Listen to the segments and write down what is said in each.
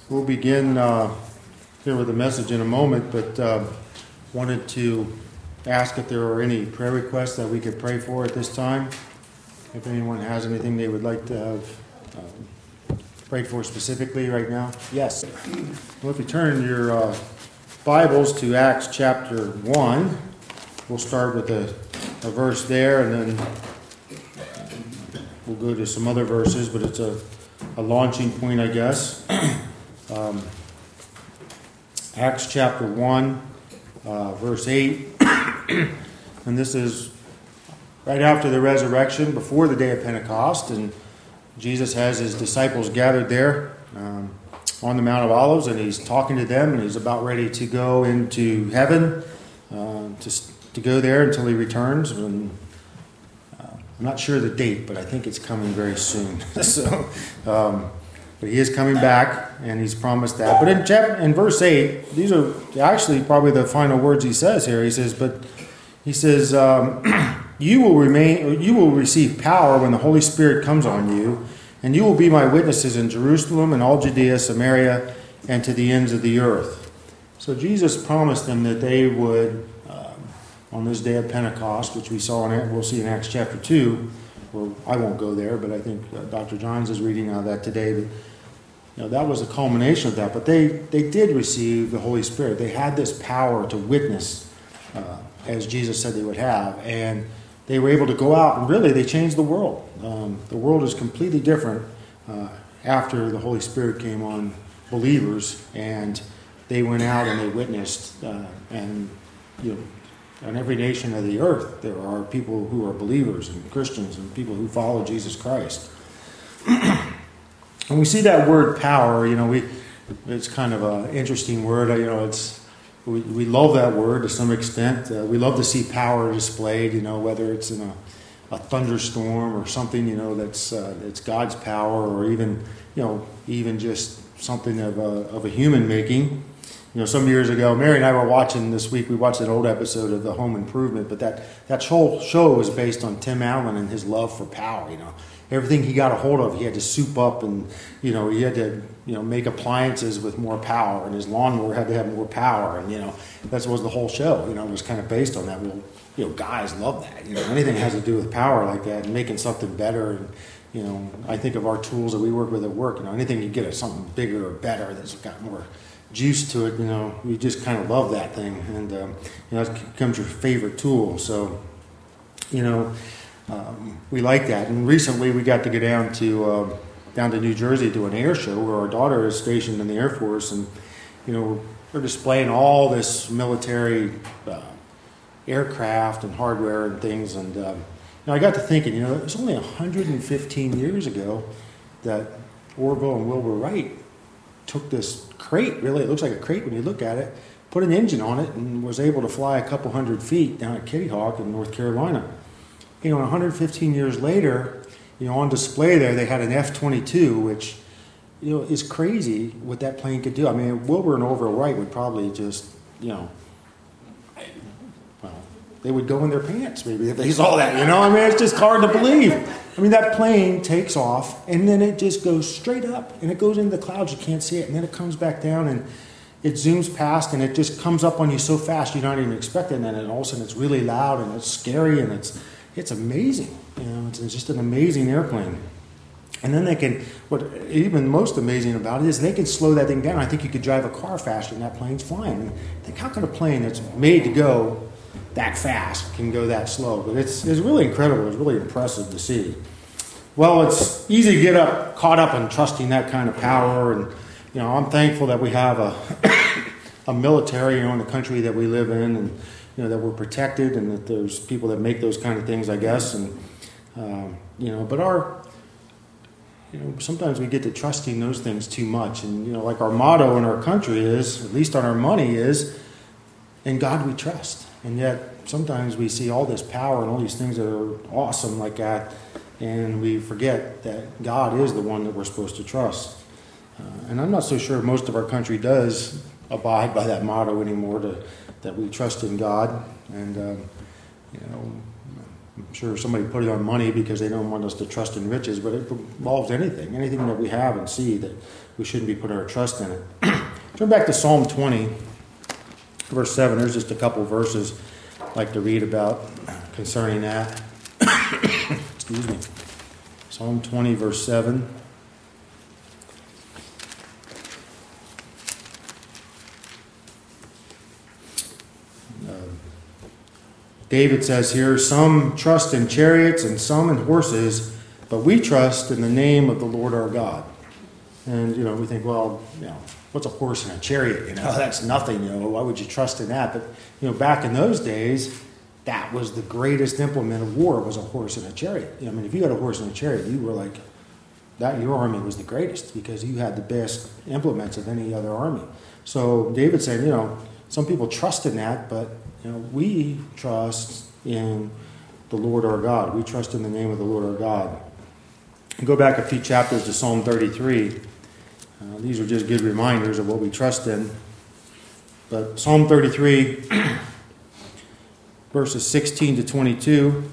We'll begin here with a message in a moment, but wanted to ask if there are any prayer requests that we could pray for at this time. If anyone has anything they would like to have prayed for specifically right now. Yes. Well, if you turn your Bibles to Acts chapter 1, we'll start with a verse there, and then we'll go to some other verses, but it's a launching point, I guess. Acts chapter 1, verse 8. And this is right after the resurrection, before the day of Pentecost. And Jesus has his disciples gathered there on the Mount of Olives, and he's talking to them, and he's about ready to go into heaven, to go there until he returns. And I'm not sure the date, but I think it's coming very soon. But he is coming back, and he's promised that. But in verse 8, these are actually probably the final words he says here. He says, you will receive power when the Holy Spirit comes on you, and you will be my witnesses in Jerusalem and all Judea, Samaria, and to the ends of the earth. So Jesus promised them that they would, on this day of Pentecost, which we'll see in Acts chapter 2, well, I won't go there, but I think Dr. Johns is reading out of that today. But, that was a culmination of that. But they did receive the Holy Spirit. They had this power to witness, as Jesus said they would have. And they were able to go out, and really they changed the world. The world is completely different after the Holy Spirit came on believers. And they went out and they witnessed. In every nation of the earth, there are people who are believers and Christians and people who follow Jesus Christ. And we see that word power, it's kind of an interesting word. We love that word to some extent. We love to see power displayed, whether it's in a thunderstorm or something, that's it's God's power, or even just something of a human making. Some years ago, Mary and I were watching this week, we watched an old episode of The Home Improvement, but that whole show was based on Tim Allen and his love for power, Everything he got a hold of, he had to soup up, and, he had to, make appliances with more power, and his lawnmower had to have more power, and, that was the whole show, it was kind of based on that. Well, guys love that, anything that has to do with power like that and making something better. And, I think of our tools that we work with at work, anything you get at something bigger or better that's got more juice to it, you just kind of love that thing, and it becomes your favorite tool. So, we like that. And recently we got to go down to New Jersey to an air show where our daughter is stationed in the Air Force, and we're displaying all this military aircraft and hardware and things. And I got to thinking, it was only 115 years ago that Orville and Wilbur Wright took this crate, really, it looks like a crate when you look at it, put an engine on it, and was able to fly a couple hundred feet down at Kitty Hawk in North Carolina. 115 years later, on display there, they had an F-22, which, is crazy what that plane could do. I mean, Wilbur and Orville Wright would probably just, they would go in their pants maybe if they saw that, it's just hard to believe. That plane takes off, and then it just goes straight up, and it goes into the clouds, you can't see it, and then it comes back down, and it zooms past, and it just comes up on you so fast you're not even expecting it, and then all of a sudden it's really loud, and it's scary, and it's amazing. It's just an amazing airplane. And then what even most amazing about it is they can slow that thing down. I think you could drive a car faster than that plane's flying. Think, how can a plane that's made to go that fast can go that slow? But it's really incredible. It's really impressive to see. Well, it's easy to get caught up in trusting that kind of power, and I'm thankful that we have a military, in the country that we live in, and that we're protected, and that there's people that make those kind of things, I guess, and but sometimes we get to trusting those things too much, and like our motto in our country is, at least on our money, is, "In God we trust." And yet sometimes we see all this power and all these things that are awesome like that, and we forget that God is the one that we're supposed to trust. And I'm not so sure most of our country does abide by that motto anymore, that we trust in God. And I'm sure somebody put it on money because they don't want us to trust in riches, but it involves anything that we have and see, that we shouldn't be putting our trust in it. Turn back to Psalm 20, verse 7. There's just a couple verses I'd like to read about concerning that. Excuse me. Psalm 20, verse 7. David says here, some trust in chariots and some in horses, but we trust in the name of the Lord our God. And, we think, well, what's a horse and a chariot? That's nothing, why would you trust in that? But, back in those days, that was the greatest implement of war, was a horse and a chariot. If you had a horse and a chariot, you were like, your army was the greatest because you had the best implements of any other army. So David said, some people trust in that, but we trust in the Lord our God. We trust in the name of the Lord our God. Go back a few chapters to Psalm 33. These are just good reminders of what we trust in. But Psalm 33, verses 16 to 22.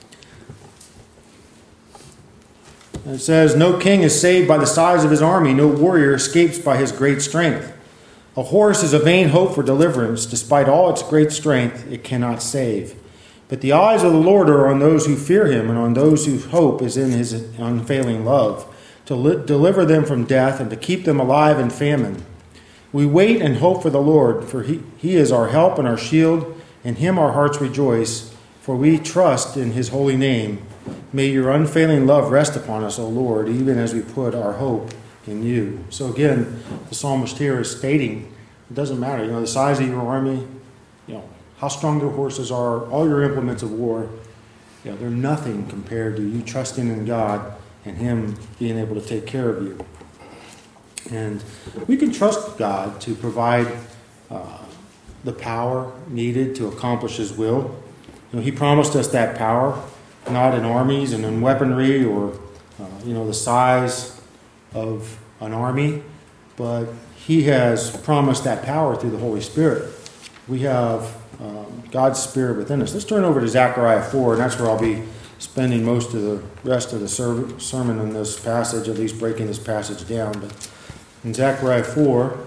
And it says, no king is saved by the size of his army. No warrior escapes by his great strength. A horse is a vain hope for deliverance. Despite all its great strength, it cannot save. But the eyes of the Lord are on those who fear him and on those whose hope is in his unfailing love, to deliver them from death and to keep them alive in famine. We wait and hope for the Lord, for he is our help and our shield. In him our hearts rejoice, for we trust in his holy name. May your unfailing love rest upon us, O Lord, even as we put our hope in you. So again, the psalmist here is stating, it doesn't matter, the size of your army, how strong your horses are, all your implements of war, they're nothing compared to you trusting in God and him being able to take care of you. And we can trust God to provide the power needed to accomplish his will. He promised us that power, not in armies and in weaponry or the size of an army, but he has promised that power through the Holy Spirit. We have God's Spirit within us. Let's turn over to Zechariah 4, and that's where I'll be spending most of the rest of the sermon in this passage, at least breaking this passage down. But in Zechariah 4,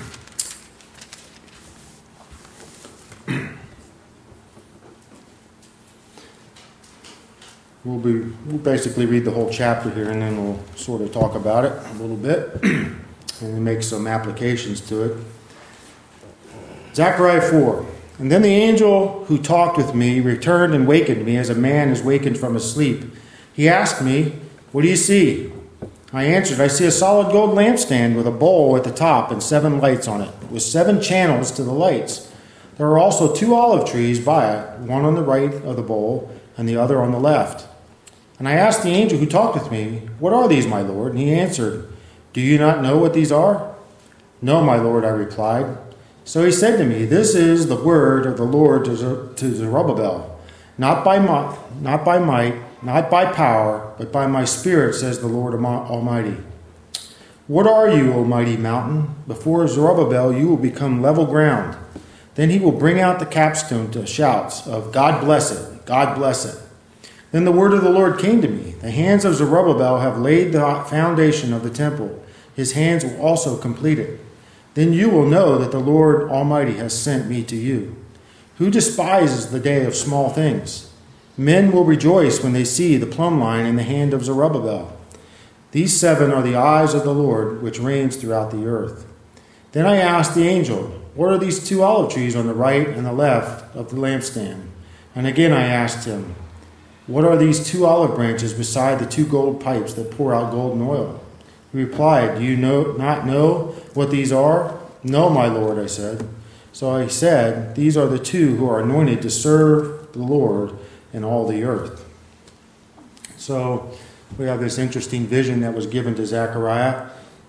we'll basically read the whole chapter here, and then we'll sort of talk about it a little bit and make some applications to it. Zechariah 4. And then the angel who talked with me returned and wakened me as a man is wakened from his sleep. He asked me, what do you see? I answered, I see a solid gold lampstand with a bowl at the top and 7 lights on it, with 7 channels to the lights. There are also 2 olive trees by it, one on the right of the bowl and the other on the left. And I asked the angel who talked with me, what are these, my Lord? And he answered, do you not know what these are? No, my Lord, I replied. So he said to me, this is the word of the Lord to Zerubbabel, not by might, not by power, but by my Spirit, says the Lord Almighty. What are you, O mighty mountain? Before Zerubbabel you will become level ground. Then he will bring out the capstone to shouts of, God bless it, God bless it. Then the word of the Lord came to me. The hands of Zerubbabel have laid the foundation of the temple. His hands will also complete it. Then you will know that the Lord Almighty has sent me to you. Who despises the day of small things? Men will rejoice when they see the plumb line in the hand of Zerubbabel. These 7 are the eyes of the Lord, which reigns throughout the earth. Then I asked the angel, what are these 2 olive trees on the right and the left of the lampstand? And again I asked him, what are these 2 olive branches beside the 2 gold pipes that pour out golden oil? He replied, do you not know what these are? No, my Lord, I said. So I said, these are the 2 who are anointed to serve the Lord in all the earth. So we have this interesting vision that was given to Zechariah.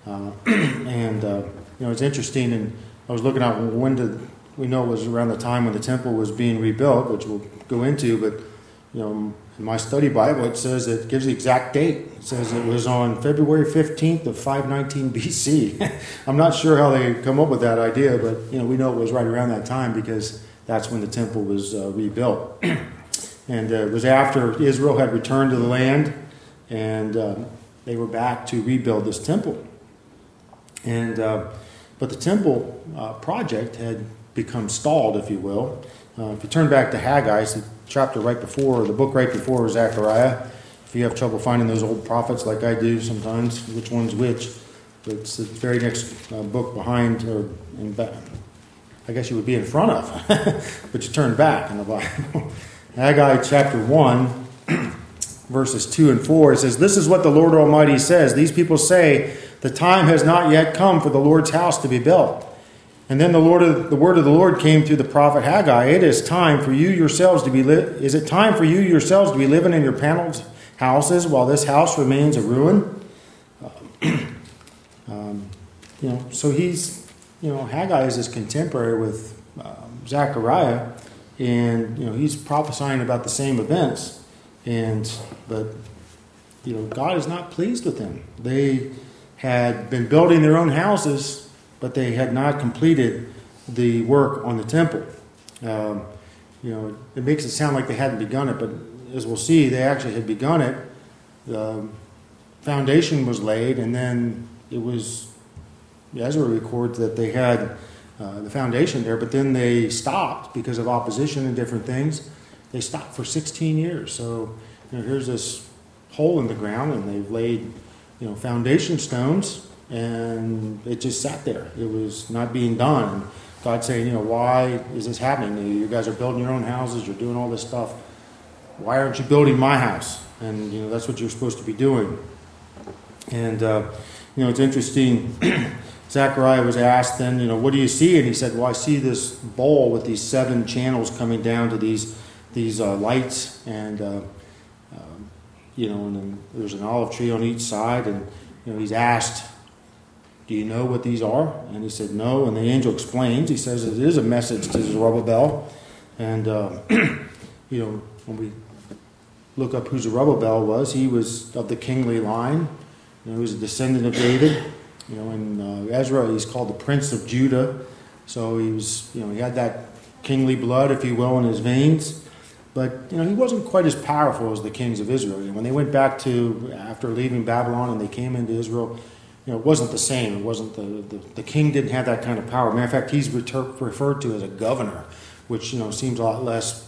It's interesting, and I was looking at we know it was around the time when the temple was being rebuilt, which we'll go into, but in my study Bible, it says, it gives the exact date. It says it was on February 15th of 519 BC. I'm not sure how they come up with that idea, but we know it was right around that time because that's when the temple was rebuilt. And it was after Israel had returned to the land, and they were back to rebuild this temple. And but the temple project had become stalled, if you will. If you turn back to Haggai, it's the chapter right before, the book right before Zechariah. If you have trouble finding those old prophets like I do sometimes, which one's which, it's the very next book behind, or in back. I guess you would be in front of, but you turn back in the Bible. Haggai chapter 1, verses 2 and 4, it says, "This is what the Lord Almighty says. These people say, the time has not yet come for the Lord's house to be built. And then the word of the Lord came through the prophet Haggai. It is time for you yourselves to be is it time for you yourselves to be living in your paneled houses while this house remains a ruin?" So he's, Haggai is his contemporary with Zechariah, and he's prophesying about the same events, but God is not pleased with them. They had been building their own houses, but they had not completed the work on the temple. It makes it sound like they hadn't begun it, but as we'll see, they actually had begun it. The foundation was laid, and then it was, Ezra records that they had the foundation there, but then they stopped because of opposition and different things. They stopped for 16 years. So here's this hole in the ground, and they've laid foundation stones, and it just sat there. It was not being done. And God saying, why is this happening? You guys are building your own houses. You're doing all this stuff. Why aren't you building my house? And that's what you're supposed to be doing. And it's interesting. Zechariah was asked then, what do you see? And he said, well, I see this bowl with these 7 channels coming down to these lights, and and then there's an olive tree on each side, and he's asked, do you know what these are? And he said, no. And the angel explains. He says it is a message to Zerubbabel. And when we look up who Zerubbabel was, he was of the kingly line. He was a descendant of David. In Ezra, he's called the Prince of Judah. So he was, he had that kingly blood, if you will, in his veins. But, he wasn't quite as powerful as the kings of Israel. When they went back after leaving Babylon and they came into Israel, it wasn't the same. It wasn't the king didn't have that kind of power. Matter of fact, he's referred to as a governor, which, seems a lot less,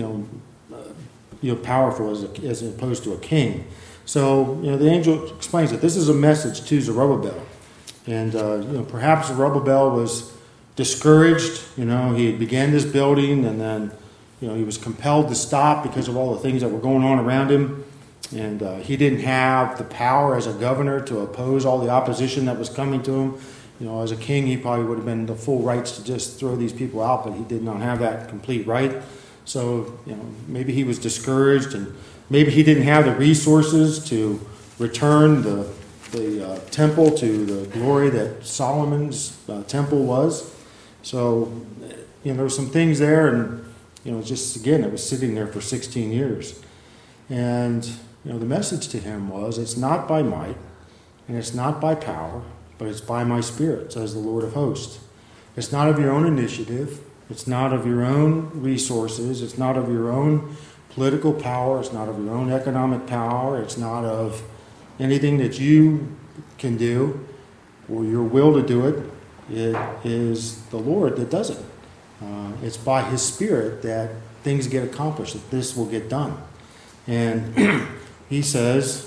powerful as opposed to a king. So, the angel explains that this is a message to Zerubbabel. And, perhaps Zerubbabel was discouraged. He began this building, and then, he was compelled to stop because of all the things that were going on around him. And he didn't have the power as a governor to oppose all the opposition that was coming to him. As a king, he probably would have been the full rights to just throw these people out, but he did not have that complete right. So, maybe he was discouraged, and maybe he didn't have the resources to return the temple to the glory that Solomon's temple was. So, there were some things there, and, just again, it was sitting there for 16 years. And, the message to him was, it's not by might, and it's not by power, but it's by my Spirit, says the Lord of hosts. It's not of your own initiative. It's not of your own resources. It's not of your own political power. It's not of your own economic power. It's not of anything that you can do or your will to do it. It is the Lord that does it. It's by His Spirit that things get accomplished, that this will get done. And he says,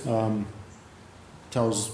tells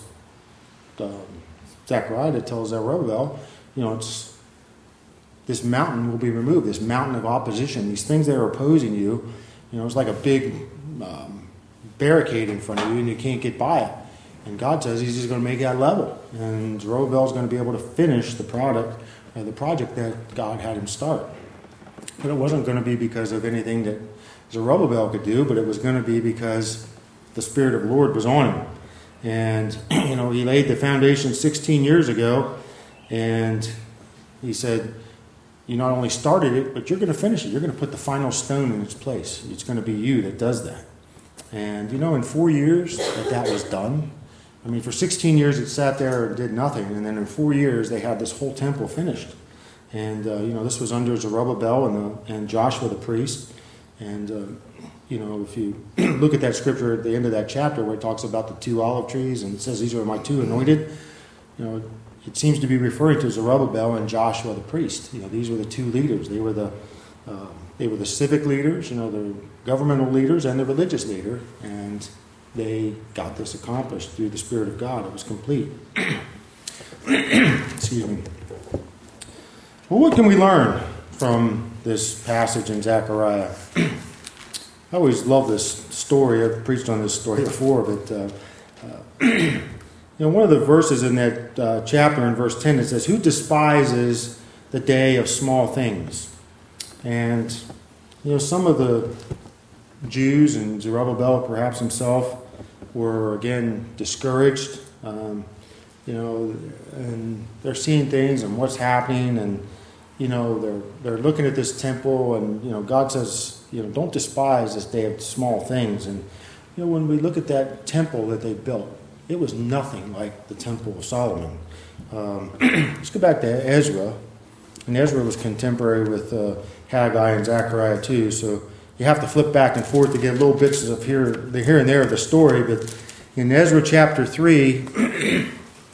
Zechariah, tells Zerubbabel, it's this mountain will be removed, this mountain of opposition, these things that are opposing you. It's like a big barricade in front of you, and you can't get by it. And God says He's just going to make that level, and Zerubbabel is going to be able to finish the project that God had him start. But it wasn't going to be because of anything that Zerubbabel could do, but it was going to be because the Spirit of the Lord was on him. And, he laid the foundation 16 years ago, and he said, you not only started it, but you're going to finish it. You're going to put the final stone in its place. It's going to be you that does that. And, in 4 years that was done. For 16 years it sat there and did nothing, and then in 4 years they had this whole temple finished. And, this was under Zerubbabel and Joshua the priest. And if you look at that scripture at the end of that chapter where it talks about the 2 olive trees and it says these are my 2 anointed, it seems to be referring to Zerubbabel and Joshua the priest. These were the 2 leaders. They were the civic leaders, the governmental leaders and the religious leader, and they got this accomplished through the Spirit of God. It was complete. Excuse me. Well, what can we learn from this passage in Zechariah? I always love this story. I've preached on this story before, but one of the verses in that chapter, in verse 10, it says, "Who despises the day of small things?" And some of the Jews and Zerubbabel, perhaps himself, were again discouraged. And they're seeing things and what's happening, and they're looking at this temple, and God says, don't despise this day of small things. And when we look at that temple that they built, it was nothing like the Temple of Solomon. Let's go back to Ezra, and Ezra was contemporary with Haggai and Zechariah too. So you have to flip back and forth to get little bits of here and there of the story. But in Ezra chapter 3.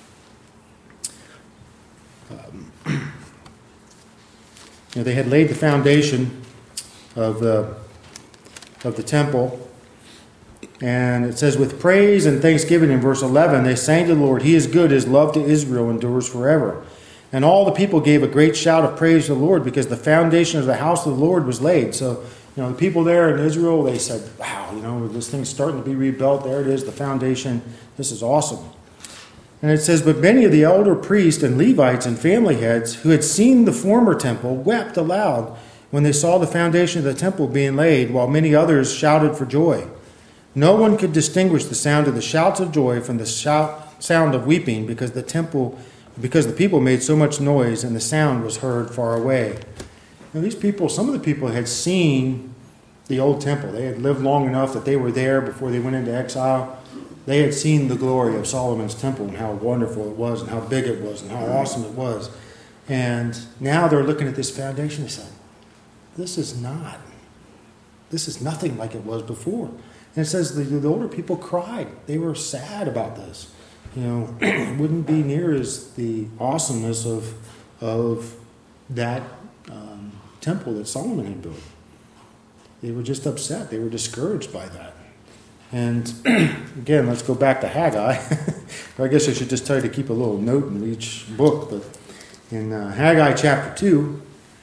They had laid the foundation of the temple. And it says, with praise and thanksgiving in verse 11, they sang to the Lord, He is good, His love to Israel endures forever. And all the people gave a great shout of praise to the Lord because the foundation of the house of the Lord was laid. So, the people there in Israel, they said, wow, this thing's starting to be rebuilt. There it is, the foundation. This is awesome. And it says, but many of the elder priests and Levites and family heads who had seen the former temple wept aloud when they saw the foundation of the temple being laid, while many others shouted for joy. No one could distinguish the sound of the shouts of joy from the sound of weeping because the people made so much noise and the sound was heard far away. Now these people, some of the people had seen the old temple. They had lived long enough that they were there before they went into exile. They had seen the glory of Solomon's temple and how wonderful it was and how big it was and how awesome it was. And now they're looking at this foundation and saying, this is nothing like it was before. And it says the older people cried. They were sad about this. It wouldn't be near as the awesomeness of that temple that Solomon had built. They were just upset. They were discouraged by that. And again, let's go back to Haggai. I guess I should just tell you to keep a little note in each book. But in Haggai chapter 2,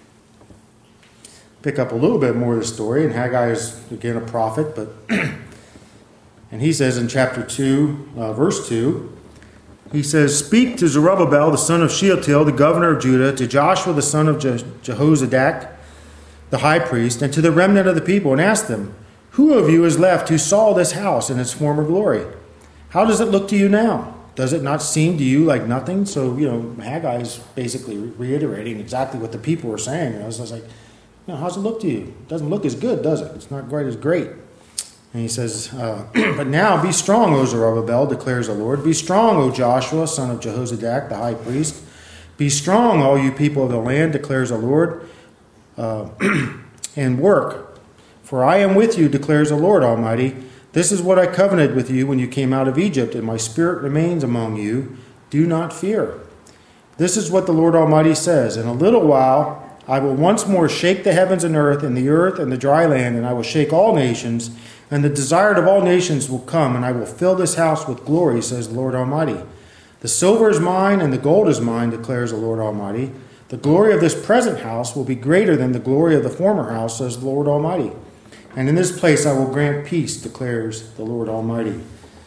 pick up a little bit more of the story. And Haggai is, again, a prophet. And he says in chapter 2, verse 2, he says, speak to Zerubbabel, the son of Shealtiel, the governor of Judah, to Joshua, the son of Jehozadak, the high priest, and to the remnant of the people, and ask them, who of you is left who saw this house in its former glory? How does it look to you now? Does it not seem to you like nothing? So, Haggai is basically reiterating exactly what the people were saying. And I was like, how's it look to you? It doesn't look as good, does it? It's not quite as great. And he says, but now be strong, O Zerubbabel, declares the Lord. Be strong, O Joshua, son of Jehozadak, the high priest. Be strong, all you people of the land, declares the Lord, and work. For I am with you, declares the Lord Almighty. This is what I covenanted with you when you came out of Egypt, and my spirit remains among you. Do not fear. This is what the Lord Almighty says. In a little while, I will once more shake the heavens and the earth and the dry land, and I will shake all nations, and the desired of all nations will come, and I will fill this house with glory, says the Lord Almighty. The silver is mine, and the gold is mine, declares the Lord Almighty. The glory of this present house will be greater than the glory of the former house, says the Lord Almighty. And in this place I will grant peace, declares the Lord Almighty.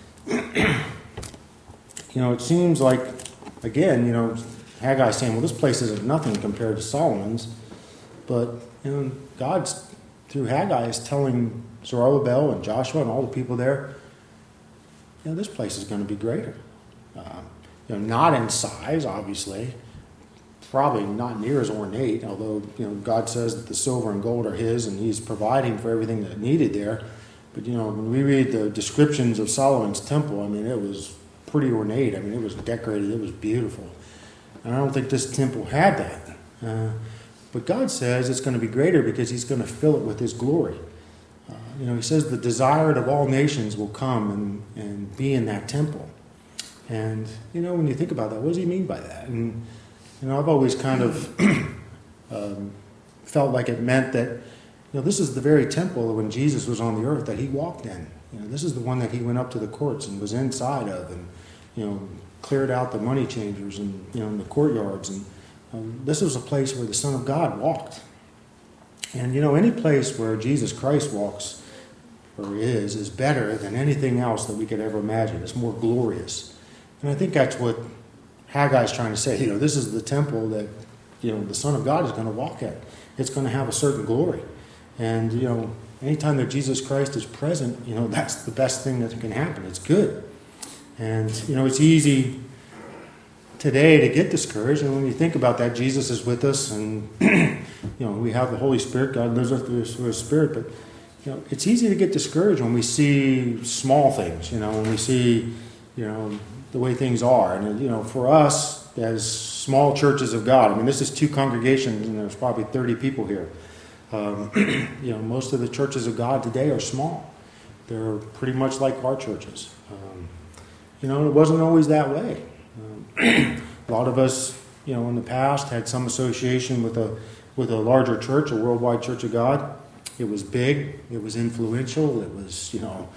It seems like, again, Haggai saying, well, this place isn't nothing compared to Solomon's. But, God's, through Haggai, is telling Zerubbabel and Joshua and all the people there, this place is going to be greater. Not in size, obviously. Probably not near as ornate, although God says that the silver and gold are His, and He's providing for everything that needed there. But when we read the descriptions of Solomon's temple, it was pretty ornate. It was decorated. It was beautiful. And I don't think this temple had that. But God says it's going to be greater because He's going to fill it with His glory. He says the desired of all nations will come and be in that temple. And, when you think about that, what does he mean by that? And, I've always kind of felt like it meant that, this is the very temple when Jesus was on the earth that he walked in. This is the one that he went up to the courts and was inside of and, cleared out the money changers and, in the courtyards. And this was a place where the Son of God walked. And, any place where Jesus Christ walks or is better than anything else that we could ever imagine. It's more glorious. And I think that's what Haggai's trying to say. This is the temple that, the Son of God is going to walk at. It's going to have a certain glory. And, anytime that Jesus Christ is present, that's the best thing that can happen. It's good. And, it's easy today to get discouraged. And when you think about that, Jesus is with us and, we have the Holy Spirit. God lives with us through His Spirit. But, it's easy to get discouraged when we see small things, when we see, the way things are. And, for us, as small churches of God, this is 2 congregations and there's probably 30 people here. Most of the churches of God today are small. They're pretty much like our churches. It wasn't always that way. A lot of us, in the past had some association with a larger church, a worldwide church of God. It was big. It was influential. It was,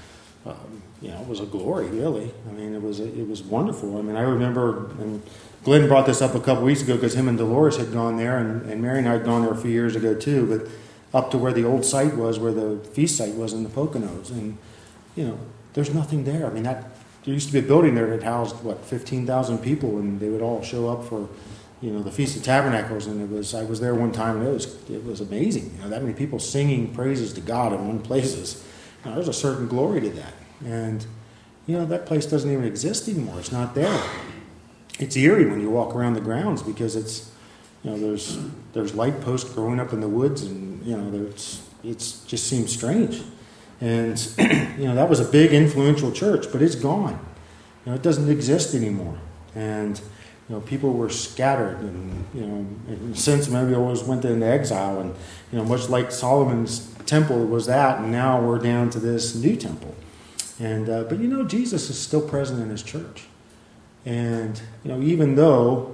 it was a glory, really. It was wonderful. I remember, and Glenn brought this up a couple weeks ago because him and Dolores had gone there, and Mary and I had gone there a few years ago too, but up to where the old site was, where the feast site was in the Poconos. And, there's nothing there. There used to be a building there that housed, 15,000 people, and they would all show up for, the Feast of Tabernacles. And I was there one time, and it was amazing. That many people singing praises to God in one place. There's a certain glory to that. And, that place doesn't even exist anymore. It's not there. It's eerie when you walk around the grounds because it's, there's light posts growing up in the woods, and, it just seems strange. And, that was a big influential church, but it's gone. It doesn't exist anymore. And, people were scattered and, and since maybe always went into exile. And, much like Solomon's temple was that, and now we're down to this new temple. And, but, Jesus is still present in His church. And, even though,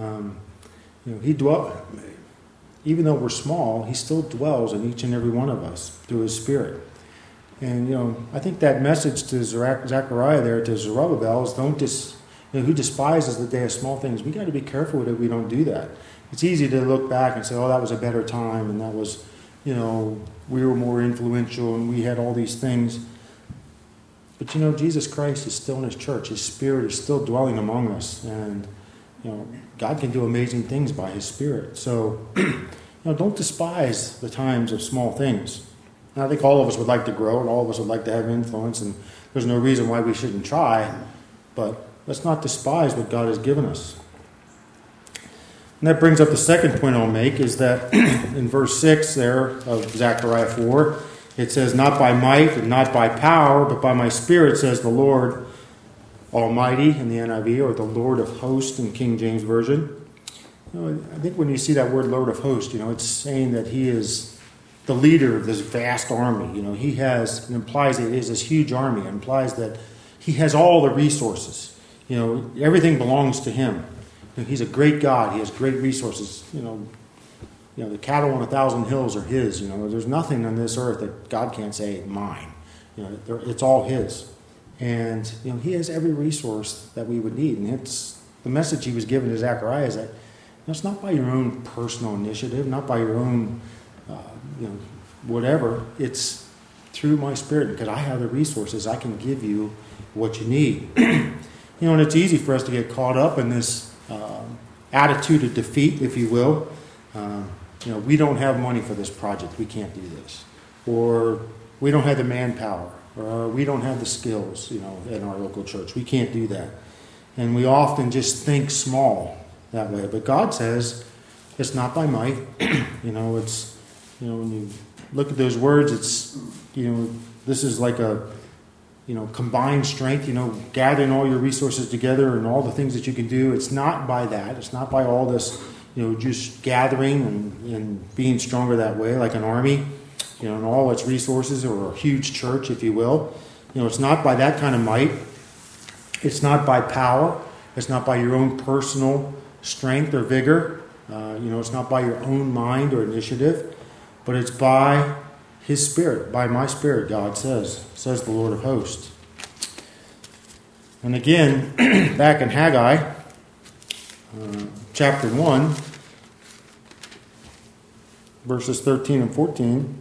even though we're small, He still dwells in each and every one of us through His Spirit. And, I think that message to Zechariah there, to Zerubbabel, is who despises the day of small things. We got to be careful that we don't do that. It's easy to look back and say, oh, that was a better time, and that was, we were more influential, and we had all these things. But, Jesus Christ is still in His church. His Spirit is still dwelling among us. And, God can do amazing things by His Spirit. So, don't despise the times of small things. And I think all of us would like to grow, and all of us would like to have influence, and there's no reason why we shouldn't try. But let's not despise what God has given us. And that brings up the second point I'll make, is that in verse 6 there of Zechariah 4, it says, not by might and not by power, but by my Spirit, says the Lord Almighty in the NIV, or the Lord of Hosts in King James Version. I think when you see that word Lord of Hosts, it's saying that He is the leader of this vast army. It implies that He is this huge army. It implies that He has all the resources. Everything belongs to Him. He's a great God. He has great resources. The cattle on 1,000 hills are His. There's nothing on this earth that God can't say, mine. It's all His. And, He has every resource that we would need. And it's the message He was given to Zechariah is that it's not by your own personal initiative, not by your own, whatever. It's through my Spirit, because I have the resources. I can give you what you need. And it's easy for us to get caught up in this attitude of defeat, if you will. We don't have money for this project. We can't do this. Or we don't have the manpower. Or we don't have the skills, in our local church. We can't do that. And we often just think small that way. But God says it's not by might. It's, when you look at those words, it's, this is like a, combined strength, gathering all your resources together and all the things that you can do. It's not by that. It's not by all this, just gathering and being stronger that way like an army. and all its resources, or a huge church, if you will. It's not by that kind of might. It's not by power. It's not by your own personal strength or vigor. It's not by your own mind or initiative, but it's by His Spirit, by my Spirit, God says the Lord of hosts. And again, back in Haggai, chapter 1, verses 13 and 14,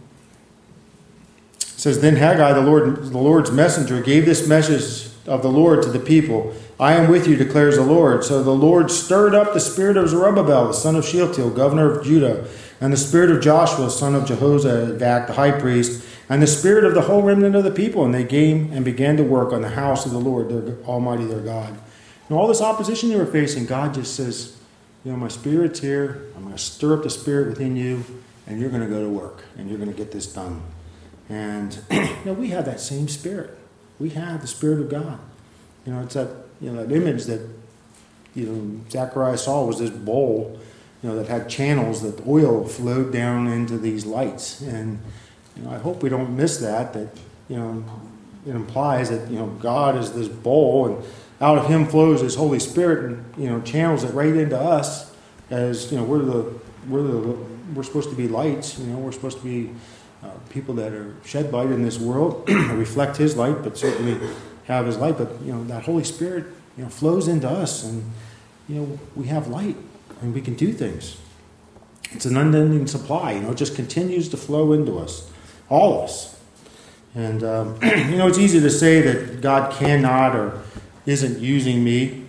it says, Then Haggai, the Lord's messenger, gave this message of the Lord to the people. I am with you, declares the Lord. So the Lord stirred up the spirit of Zerubbabel, the son of Shealtiel, governor of Judah, and the spirit of Joshua, son of Jehozadak, the high priest, and the spirit of the whole remnant of the people. And they came and began to work on the house of the Lord, their Almighty, their God. And all this opposition they were facing, God just says, my Spirit's here. I'm going to stir up the Spirit within you, and you're going to go to work, and you're going to get this done. And we have that same Spirit. We have the Spirit of God. It's that that image that Zechariah saw was this bowl, that had channels that oil flowed down into these lights. And I hope we don't miss that. That it implies that God is this bowl, and out of Him flows His Holy Spirit, and channels it right into us. As we're supposed to be lights. We're supposed to be people that are shed light in this world, reflect His light, but certainly have His light. But that Holy Spirit flows into us, and we have light, and we can do things. It's an unending supply. It just continues to flow into us, all of us. And it's easy to say that God cannot or isn't using me.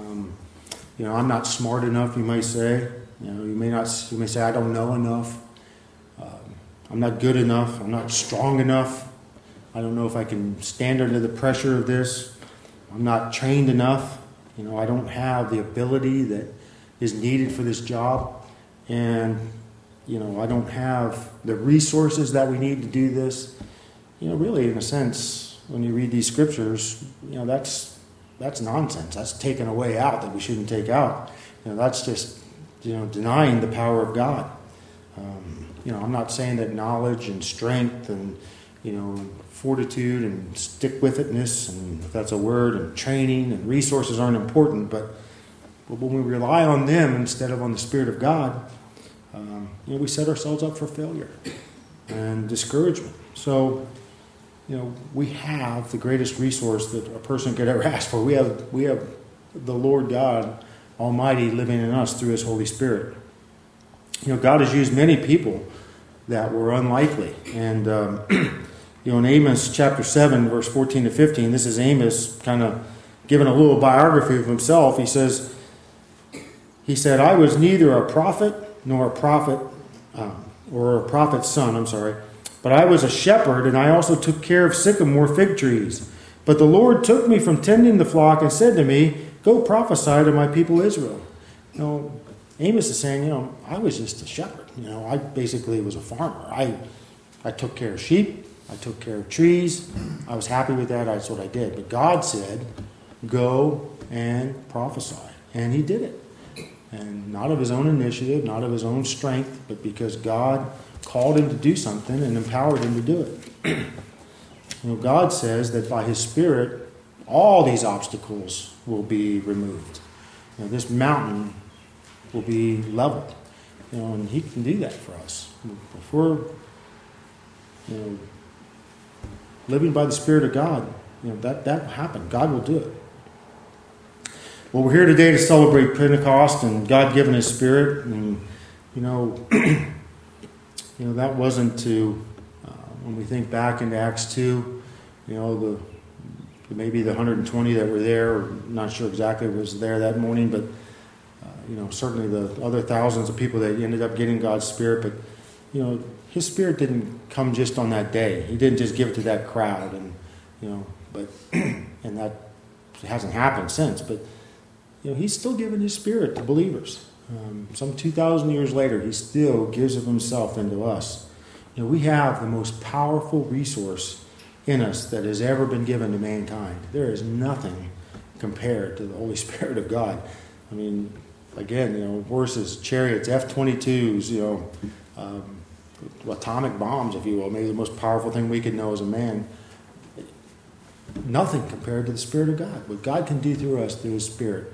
I'm not smart enough, you might say. You may say I don't know enough. I'm not good enough. I'm not strong enough. I don't know if I can stand under the pressure of this. I'm not trained enough. I don't have the ability that is needed for this job. And, I don't have the resources that we need to do this. Really, in a sense, when you read these scriptures, that's nonsense. That's taken a way out that we shouldn't take out. That's just, denying the power of God. I'm not saying that knowledge and strength and, fortitude and stick-with-itness, and if that's a word, and training and resources aren't important, but when we rely on them instead of on the Spirit of God, we set ourselves up for failure and discouragement. So, we have the greatest resource that a person could ever ask for. We have the Lord God Almighty living in us through His Holy Spirit. God has used many people that were unlikely. And, in Amos chapter 7, verse 14 to 15, this is Amos kind of giving a little biography of himself. He said, I was neither a prophet nor a prophet, or a prophet's son, but I was a shepherd, and I also took care of sycamore fig trees. But the Lord took me from tending the flock and said to me, Go prophesy to my people Israel. Amos is saying, I was just a shepherd. I basically was a farmer. I took care of sheep. I took care of trees. I was happy with that. That's what I did. But God said, go and prophesy. And He did it. And not of His own initiative, not of His own strength, but because God called him to do something and empowered him to do it. God says that by His Spirit, all these obstacles will be removed. This mountain will be leveled. And He can do that for us. If we're, living by the Spirit of God, that will happen. God will do it. Well, we're here today to celebrate Pentecost and God giving His Spirit. And, that wasn't to, when we think back into Acts 2, maybe the 120 that were there, I'm not sure exactly who was there that morning, but certainly the other thousands of people that ended up getting God's Spirit. But, His Spirit didn't come just on that day. He didn't just give it to that crowd. And, but, and that hasn't happened since. But, He's still giving His Spirit to believers. Some 2,000 years later, He still gives of Himself into us. We have the most powerful resource in us that has ever been given to mankind. There is nothing compared to the Holy Spirit of God. I mean, again, horses, chariots, F-22s, atomic bombs, if you will, maybe the most powerful thing we could know as a man. Nothing compared to the Spirit of God. What God can do through us through His Spirit,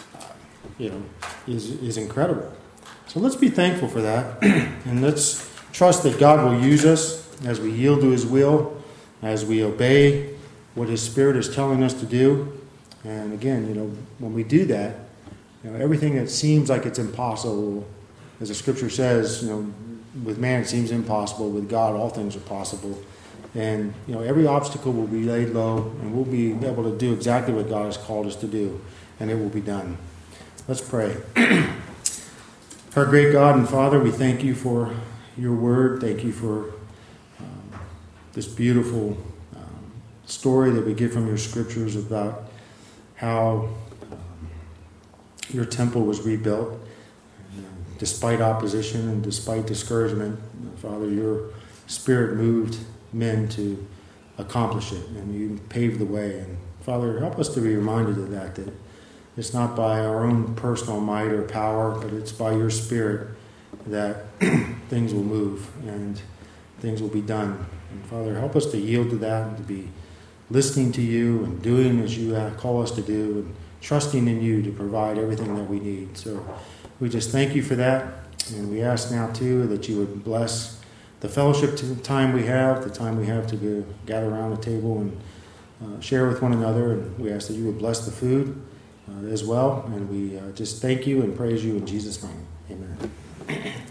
is incredible. So let's be thankful for that, and let's trust that God will use us as we yield to His will, as we obey what His Spirit is telling us to do. And again, when we do that, everything that seems like it's impossible, as the Scripture says, with man it seems impossible, with God all things are possible. And every obstacle will be laid low, and we'll be able to do exactly what God has called us to do, and it will be done. Let's pray. Our great God and Father, we thank You for Your word. Thank You for this beautiful story that we get from Your scriptures about how Your temple was rebuilt despite opposition and despite discouragement. Father, Your Spirit moved men to accomplish it, and You paved the way. And Father, help us to be reminded of that it's not by our own personal might or power, but it's by Your Spirit that things will move and things will be done. And Father, help us to yield to that and to be listening to You and doing as You call us to do, and trusting in You to provide everything that we need. So we just thank You for that, and we ask now too that You would bless the fellowship time we have, the time we have to gather around the table and share with one another. And we ask that You would bless the food as well. And we just thank You and praise You in Jesus' name.